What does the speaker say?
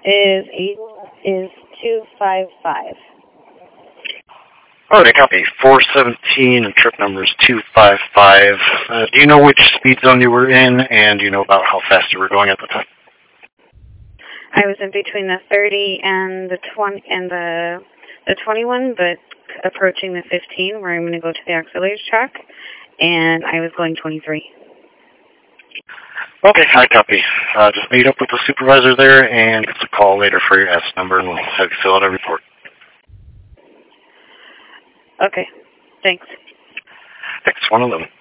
is 255. All right, I copy. 417 and trip number is 255. Do you know which speed zone you were in, and do you know about how fast you were going at the time? I was in between the 30 and the 20 and the 21, but approaching the 15, where I'm going to go to the auxiliary track, and I was going 23. Okay, I copy. Just meet up with the supervisor there and give us a call later for your S number, and we'll have you fill out a report. Okay, thanks. Thanks, 111.